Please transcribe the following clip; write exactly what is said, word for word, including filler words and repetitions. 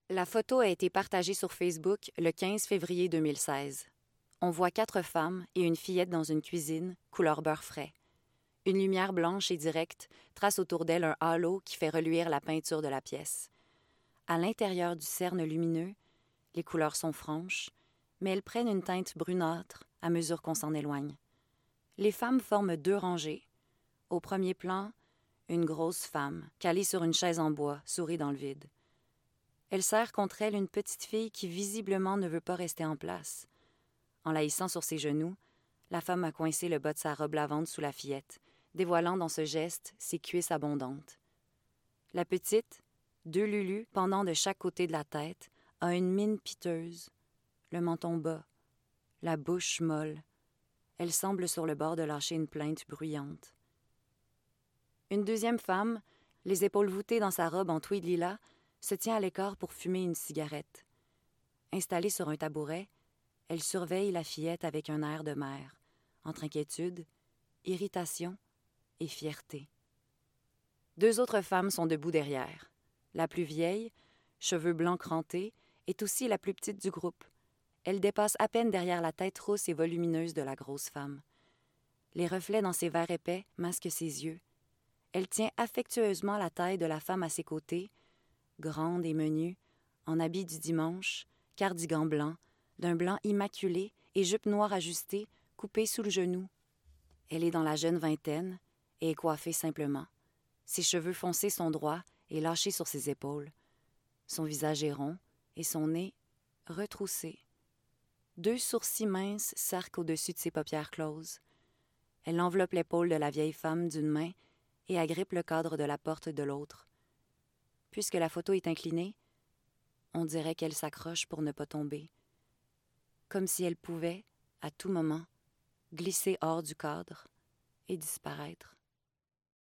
La photo a été partagée sur Facebook le quinze février deux mille seize. On voit quatre femmes et une fillette dans une cuisine, couleur beurre frais. Une lumière blanche et directe trace autour d'elle un halo qui fait reluire la peinture de la pièce. À l'intérieur du cerne lumineux, les couleurs sont franches, mais elles prennent une teinte brunâtre à mesure qu'on s'en éloigne. Les femmes forment deux rangées. Au premier plan, une grosse femme, calée sur une chaise en bois, sourit dans le vide. Elle serre contre elle une petite fille qui visiblement ne veut pas rester en place. En la hissant sur ses genoux, la femme a coincé le bas de sa robe lavante sous la fillette, dévoilant dans ce geste ses cuisses abondantes. La petite, deux lulus pendant de chaque côté de la tête, a une mine piteuse, le menton bas, la bouche molle. Elle semble sur le bord de lâcher une plainte bruyante. Une deuxième femme, les épaules voûtées dans sa robe en tweed lilas, se tient à l'écart pour fumer une cigarette. Installée sur un tabouret, elle surveille la fillette avec un air de mère, entre inquiétude, irritation et fierté. Deux autres femmes sont debout derrière. La plus vieille, cheveux blancs crantés, est aussi la plus petite du groupe. Elle dépasse à peine derrière la tête rousse et volumineuse de la grosse femme. Les reflets dans ses verres épais masquent ses yeux. Elle tient affectueusement la taille de la femme à ses côtés, grande et menue, en habit du dimanche, cardigan blanc, d'un blanc immaculé et jupe noire ajustée, coupée sous le genou. Elle est dans la jeune vingtaine et est coiffée simplement. Ses cheveux foncés sont droits et lâchés sur ses épaules. Son visage est rond et son nez retroussé. Deux sourcils minces s'arquent au-dessus de ses paupières closes. Elle enveloppe l'épaule de la vieille femme d'une main et agrippe le cadre de la porte de l'autre. Puisque la photo est inclinée, on dirait qu'elle s'accroche pour ne pas tomber, comme si elle pouvait, à tout moment, glisser hors du cadre et disparaître.